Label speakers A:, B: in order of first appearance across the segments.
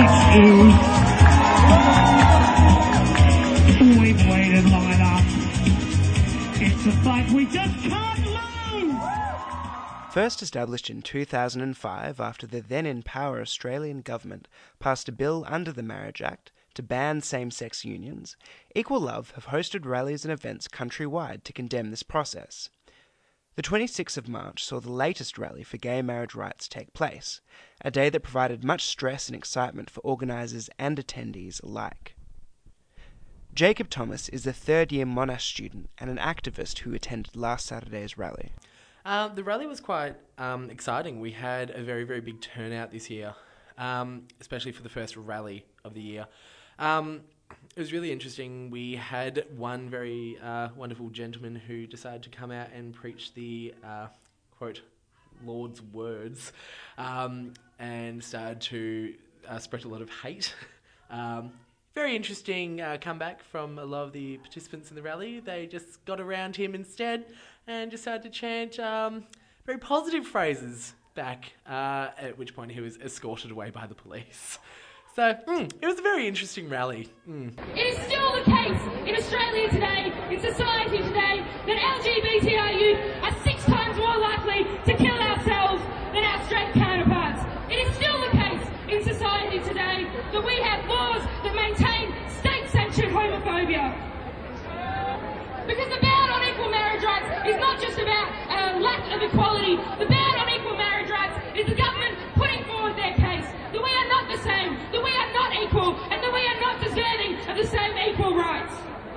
A: We've waited long enough. It's a fight we just can't lose!
B: First established in 2005 after the then-in-power Australian government passed a bill under the Marriage Act to ban same-sex unions, Equal Love have hosted rallies and events countrywide to condemn this process. The 26th of March saw the latest rally for gay marriage rights take place, a day that provided much stress and excitement for organisers and attendees alike. Jacob Thomas is a third-year Monash student and an activist who attended last Saturday's rally.
C: The rally was quite exciting. We had a very, very big turnout this year, especially for the first rally of the year. It was really interesting. We had one very wonderful gentleman who decided to come out and preach the, quote, Lord's words, and started to spread a lot of hate. Very interesting comeback from a lot of the participants in the rally. They just got around him instead and just started to chant very positive phrases back, at which point he was escorted away by the police. So, it was a very interesting rally.
D: It is still the case in Australia today, in society today, that LGBTI youth are 6 times more likely to kill ourselves than our straight counterparts. It is still the case in society today that we have laws that maintain state-sanctioned homophobia. Because the ban on equal marriage rights is not just about a lack of equality. The ban on equal marriage rights is the government putting forward their case that we are not the same, that we are not equal, and that we are not deserving of the same equal rights.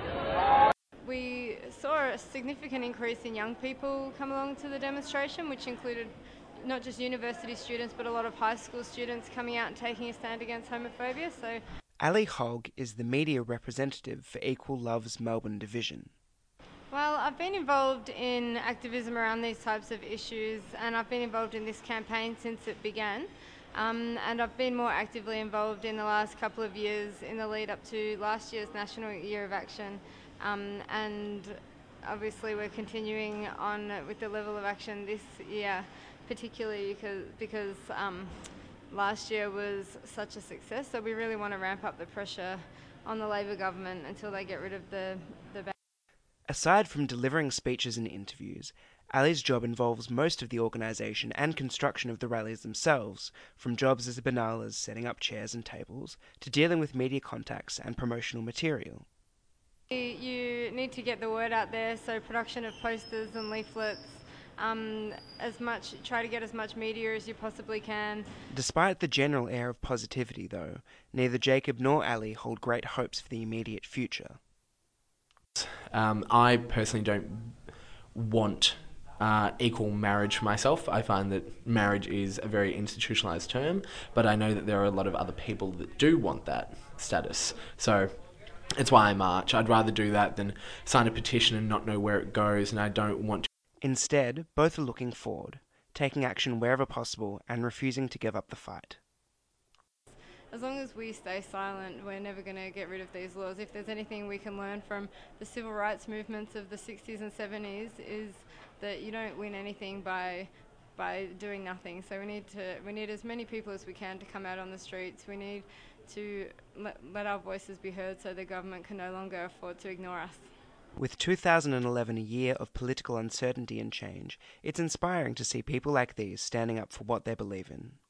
E: We saw a significant increase in young people come along to the demonstration, which included not just university students but a lot of high school students coming out and taking a stand against homophobia. So,
B: Ali Hogg is the media representative for Equal Love's Melbourne division.
E: well, I've been involved in activism around these types of issues, and I've been involved in this campaign since it began. And I've been more actively involved in the last couple of years in the lead up to last year's National Year of Action. And obviously we're continuing on with the level of action this year, particularly because last year was such a success. So we really want to ramp up the pressure on the Labor government until they get rid of the ban.
B: Aside from delivering speeches and interviews, Ali's job involves most of the organisation and construction of the rallies themselves, from jobs as a banal as setting up chairs and tables, to dealing with media contacts and promotional material.
E: You need to get the word out there, so production of posters and leaflets, try to get as much media as you possibly can. Despite
B: the general air of positivity, though, neither Jacob nor Ali hold great hopes for the immediate future.
C: I personally don't want equal marriage for myself. I find that marriage is a very institutionalised term, but I know that there are a lot of other people that do want that status. So it's why I march. I'd rather do that than sign a petition and not know where it goes, and I don't want to.
B: Instead, both are looking forward, taking action wherever possible and refusing to give up the fight.
E: As long as we stay silent, we're never going to get rid of these laws. If there's anything we can learn from the civil rights movements of the 60s and 70s, is that you don't win anything by doing nothing. So we need as many people as we can to come out on the streets. We need to let our voices be heard so the government can no longer afford to ignore us.
B: With 2011 a year of political uncertainty and change, it's inspiring to see people like these standing up for what they believe in.